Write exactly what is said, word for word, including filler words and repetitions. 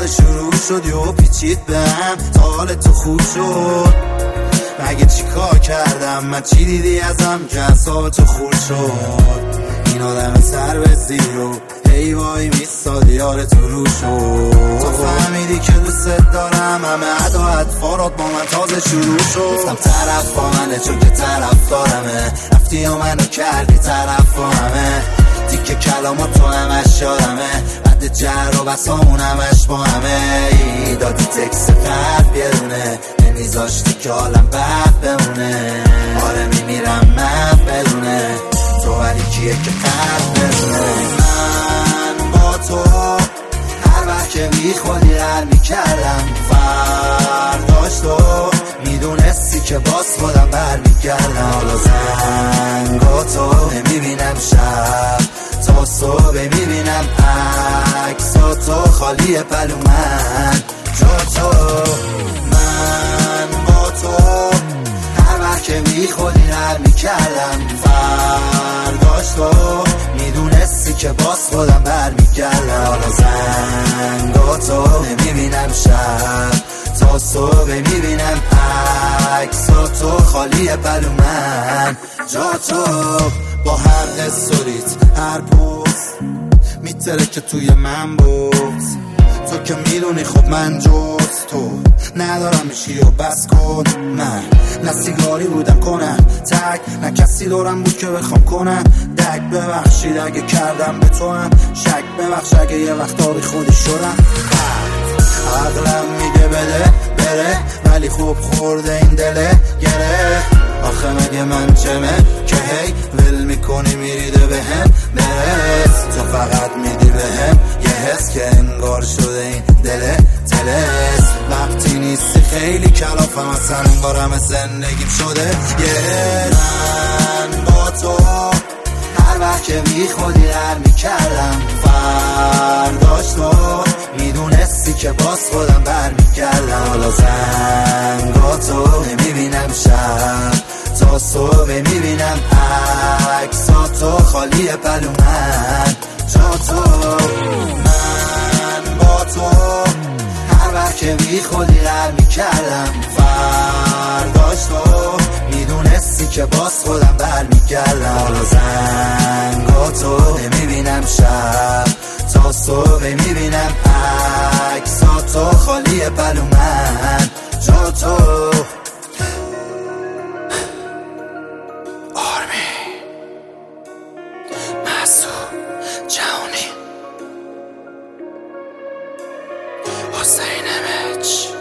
تازه شروع شد یو پیچید بهم تا حال تو خوب شد. مگه چی کار کردم من؟ چی دیدی ازم که اعصاب تو خورد شد؟ این آدم سر به زیرو هی وای میستادی یار تو رو شد. تو فهمیدی که دوست دارم، همه عدا اطفارات با من تازه شروع شد. گفتم طرف با منه چون که طرف دارمه، رفتی یا منو کردی طرف با همه. دیگه کلامات تو همش یادمه، بعد جر و بسامون همش با همه. ای دادی تکس قلب یه دونه، نمیذاشتی که حالم بد بمونه. آره میمیرم من بدونه تو، ولی کیه که قلب بدونه. من با تو هر وقت که میخوادی هر میکردم فرداش تو میدونستی که باز خودم بر میگردم. حالا زنگاتو نمیبینم شب تا صبح میبینم عکساتو خالی پلو من جا تو. من با تو هر وقت که میخوادی هر میکردم فرداش تو میدونستی که باز خودم بر میگردم. حالا زنگاتو نمیبینم شب تا صبح میبینم عکساتو خالی پلو من جا تو. با هر استوریت هر پوست میتره که توی من بوز، تو که میدونی خب من جز تو ندارم میشی و بس کن. من نه سیگاری بودم کنم تک، نه کسی دورم بود که بخوام کنم دک. ببخشید اگه کردم به تو هم شک، ببخش اگه یه وقتا بی خودی شدم. عقلم میگه بده بره، ولی خوب خورده این دله گره. آخه مگه من چمه که هی ول میکنی میریده به هم برس. تو فقط میدی به هم یه حس که انگار شده این دله تلس. وقتی نیستی خیلی کلافم اصلا انگار همه زندگیم شده یه. من با تو هر وقت که میخوادی هر میکردم فرداش تو میدونستی که باز خودم بر میگردم. حالا زنگاتو نمیبینم شب تا صبح میبینم عکساتو خالی پلو من جا تو. من با تو هر وقت که میخوادی هر میکردم فرداش تو میدونستی که باز خودم بر میگردم. حالا زنگاتو نمیبینم شب تا صبح میبینم عکساتو خالی پلو من جا تو. حسین امج